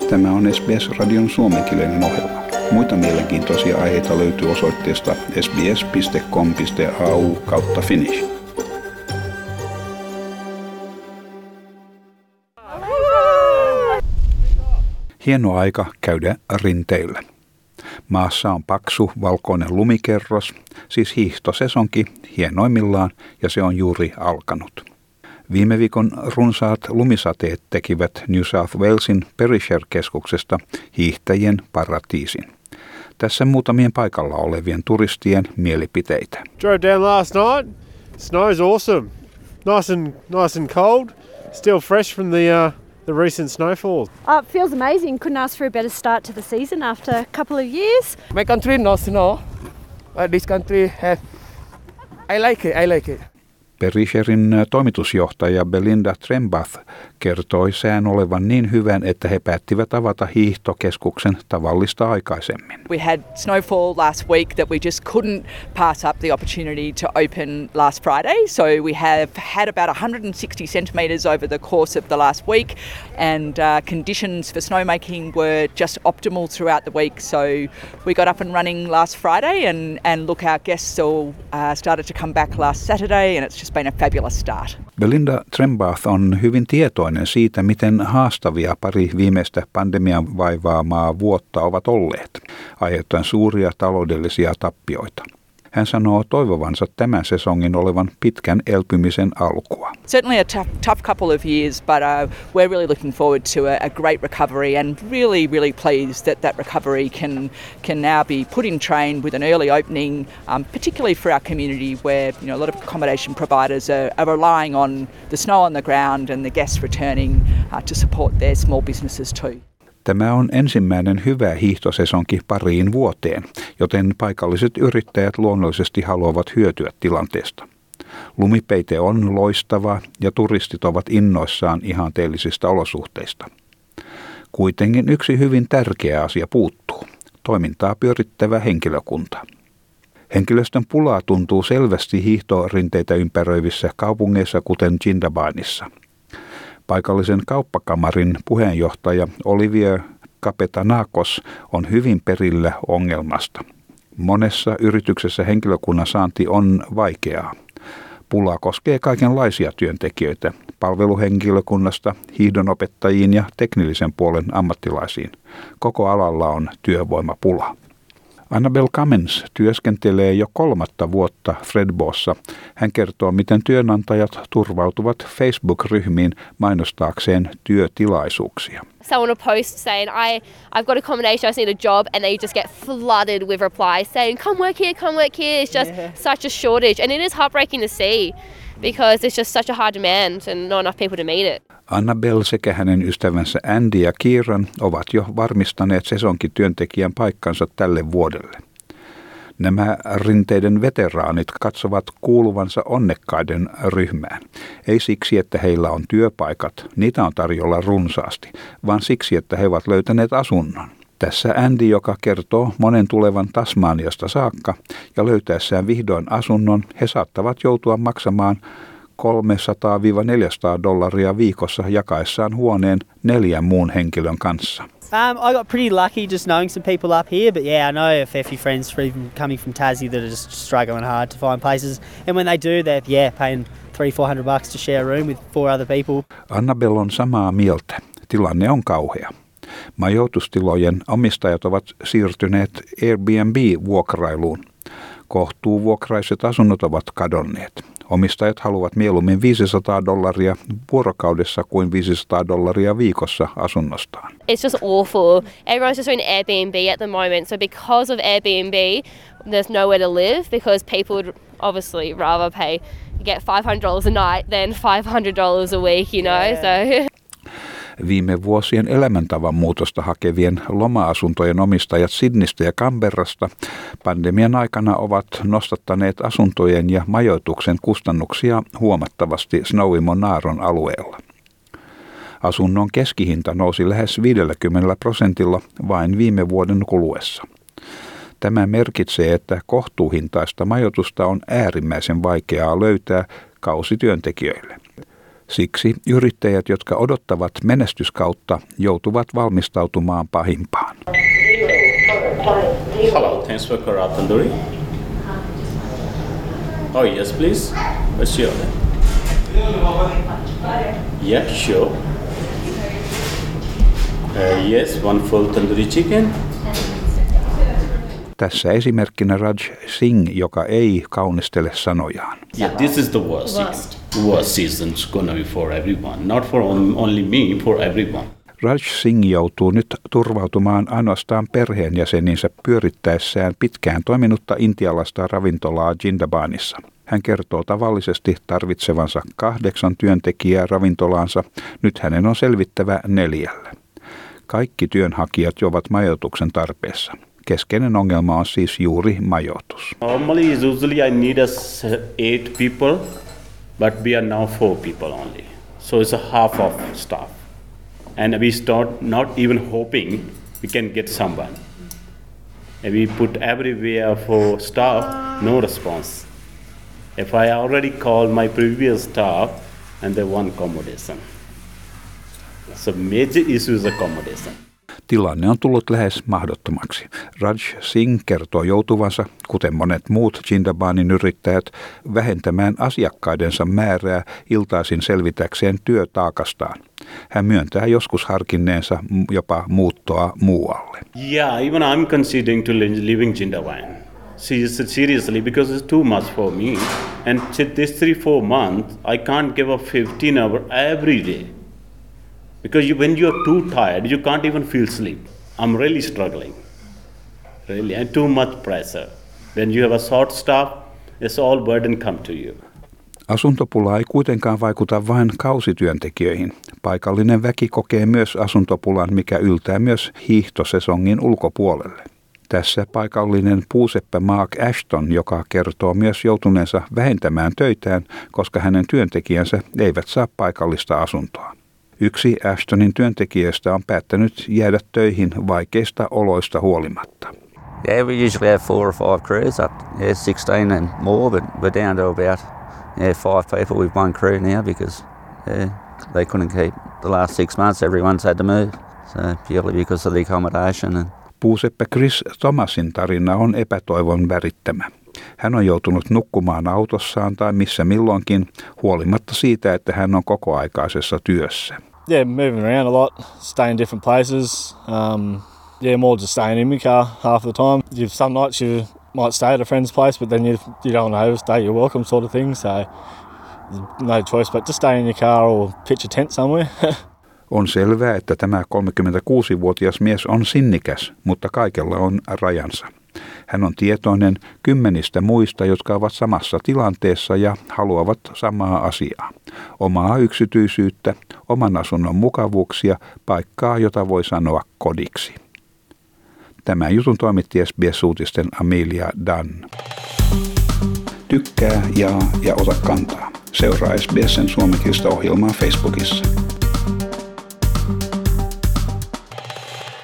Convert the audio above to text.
Tämä on SBS-radion suomenkielinen ohjelma. Muita mielenkiintoisia aiheita löytyy osoitteesta sbs.com.au/finnish. Hieno aika käydä rinteillä. Maassa on paksu valkoinen lumikerros, siis hiihtosesonki hienoimmillaan, ja se on juuri alkanut. Viime viikon runsaat lumisateet tekivät New South Walesin Perisher-keskuksesta hiihtäjien paratiisin. Tässä muutamien paikalla olevien turistien mielipiteitä. Drove down last night. Snow is awesome. Nice and cold. Still fresh from the recent snowfall. It feels amazing. Couldn't ask for a better start to the season after a couple of years. My country no snow, but this country I like it. Perisherin toimitusjohtaja Belinda Trembath kertoi sään olevan niin hyvän, että he päättivät avata hiihtokeskuksen tavallista aikaisemmin. We had snowfall last week that we just couldn't pass up the opportunity to open last Friday. So we have had about 160 centimetres over the course of the last week, and conditions for snowmaking were just optimal throughout the week. So we got up and running last Friday, and look, our guests all started to come back last Saturday, and it's just been a fabulous start. Belinda Trembath on hyvin tietoinen siitä, miten haastavia pari viimeistä pandemian vaivaamaa vuotta ovat olleet, aiheuttaen suuria taloudellisia tappioita. Hän sanoo toivovansa tämän sesongin olevan pitkän elpymisen alkua. Certainly a tough couple of years, but we're really looking forward to a great recovery, and really pleased that recovery can now be put in train with an early opening, particularly for our community where a lot of accommodation providers are relying on the snow on the ground and the guests returning to support their small businesses too. Tämä on ensimmäinen hyvä hiihtosesonki pariin vuoteen, joten paikalliset yrittäjät luonnollisesti haluavat hyötyä tilanteesta. Lumipeite on loistava ja turistit ovat innoissaan ihanteellisista olosuhteista. Kuitenkin yksi hyvin tärkeä asia puuttuu: toimintaa pyörittävä henkilökunta. Henkilöstön pulaa tuntuu selvästi hiihtorinteitä ympäröivissä kaupungeissa, kuten Jindabyneissa. Paikallisen kauppakamarin puheenjohtaja Olivier Kapetanakos on hyvin perillä ongelmasta. Monessa yrityksessä henkilökunnan saanti on vaikeaa. Pula koskee kaikenlaisia työntekijöitä, palveluhenkilökunnasta, hiihdonopettajiin ja teknillisen puolen ammattilaisiin. Koko alalla on työvoimapula. Annabel Cummins työskentelee jo 3. vuotta Fredbossa. Hän kertoo, miten työnantajat turvautuvat Facebook-ryhmiin mainostaakseen työtilaisuuksia. Someone will post saying, I've got accommodation, I just need a job, and they just get flooded with replies saying, come work here. It's just such a shortage, and it is heartbreaking to see because there's just such a high demand and not enough people to meet it. Annabel sekä hänen ystävänsä Andy ja Kieran ovat jo varmistaneet sesonkityöntekijän paikkansa tälle vuodelle. Nämä rinteiden veteraanit katsovat kuuluvansa onnekkaiden ryhmään. Ei siksi, että heillä on työpaikat, niitä on tarjolla runsaasti, vaan siksi, että he ovat löytäneet asunnon. Tässä Andy, joka kertoo monen tulevan Tasmaniasta saakka, ja löytäessään vihdoin asunnon, he saattavat joutua maksamaan $300–400 viikossa jakaessaan huoneen 4 muun henkilön kanssa. I got pretty lucky just knowing some people up here, but yeah, I know a fair few friends coming from Tassie that are just struggling hard to find places, and when they do, they're paying $300–400 to share a room with 4 other people. Annabel on samaa mieltä. Tilanne on kauhea. Majoitustilojen omistajat ovat siirtyneet Airbnb-vuokrailuun. Kohtuuvuokraiset asunnot ovat kadonneet. Omistajat haluavat mieluummin $500 vuorokaudessa kuin $500 viikossa asunnostaan. It's just awful. Everyone's just doing Airbnb at the moment. So because of Airbnb, there's nowhere to live because people would obviously rather get $500 a night than $500 a week, So Viime vuosien elämäntavan muutosta hakevien loma-asuntojen omistajat Sydneystä ja Canberrasta pandemian aikana ovat nostattaneet asuntojen ja majoituksen kustannuksia huomattavasti Snowy-Monaron alueella. Asunnon keskihinta nousi lähes 50% vain viime vuoden kuluessa. Tämä merkitsee, että kohtuuhintaista majoitusta on äärimmäisen vaikeaa löytää kausityöntekijöille. Siksi yrittäjät, jotka odottavat menestyskautta, joutuvat valmistautumaan pahimpaan. Hello, thanks for Karat Tandoori. Oh yes, please. What's your name? Yeah, sure. Yes, one full tandoori chicken. Tässä esimerkkinä Raj Singh, joka ei kaunistele sanojaan. Yeah, this is the worst season it's gonna be for everyone. Not for only me, for everyone. Raj Singh joutuu nyt turvautumaan ainoastaan perheenjäseninsä pyörittäessään pitkään toiminutta intialaista ravintolaa Jindabanissa. Hän kertoo tavallisesti tarvitsevansa 8 työntekijää ravintolaansa. Nyt hänen on selvittävä 4. Kaikki työnhakijat ovat majoituksen tarpeessa. Keskeinen ongelma on siis juuri majoitus. Normally, usually I need 8 people, but we are now 4 people only. So it's a half of staff. And we start not even hoping we can get someone. And we put everywhere for staff, no response. If I already called my previous staff and they want accommodation. So major issue is accommodation. Tilanne on tullut lähes mahdottomaksi. Raj Singh kertoo joutuvansa, kuten monet muut Jindabanin yrittäjät, vähentämään asiakkaidensa määrää iltaisin selvitäkseen työtaakastaan. Hän myöntää joskus harkinneensa jopa muuttoa muualle. Yeah, even I'm considering to living Jindaban. Seriously, because it's too much for me. And this 3-4 months, I can't give up 15 hours every day. Because when you're too tired, you can't even feel sleep. I'm really struggling. Really, and too much pressure. When you have a short staff, it's all burden come to you. Asuntopula ei kuitenkaan vaikuta vain kausityöntekijöihin. Paikallinen väki kokee myös asuntopulan, mikä yltää myös hiihtosesongin ulkopuolelle. Tässä paikallinen puuseppä Mark Ashton, joka kertoo myös joutuneensa vähentämään töitään, koska hänen työntekijänsä eivät saa paikallista asuntoa. Yksi Ashtonin työntekijöistä on päättänyt jäädä töihin vaikeista oloista huolimatta. Yeah, we usually have 4 or 5 crews up, 16 and more, but we're down to about 5 people with one crew now because they couldn't keep the last 6 months. Everyone's had to move, so purely because of the accommodation. Puuseppä Chris Thomasin tarina on epätoivon värittämä. Hän on joutunut nukkumaan autossaan tai missä milloinkin, huolimatta siitä, että hän on kokoaikaisessa työssä. Yeah, moving around a lot, staying in different places. More just staying in my car half the time. Some nights you might stay at a friend's place, but then you don't want to overstay your welcome sort of thing. So no choice but to stay in your car or pitch a tent somewhere. On selvää, että tämä 36-vuotias mies on sinnikäs, mutta kaikella on rajansa. Hän on tietoinen 10 muista, jotka ovat samassa tilanteessa ja haluavat samaa asiaa. Omaa yksityisyyttä, oman asunnon mukavuuksia, paikkaa, jota voi sanoa kodiksi. Tämän jutun toimitti SBS-uutisten Amelia Dunn. Tykkää, jaa ja ota kantaa. Seuraa SBS:n suomenkielistä ohjelmaa Facebookissa.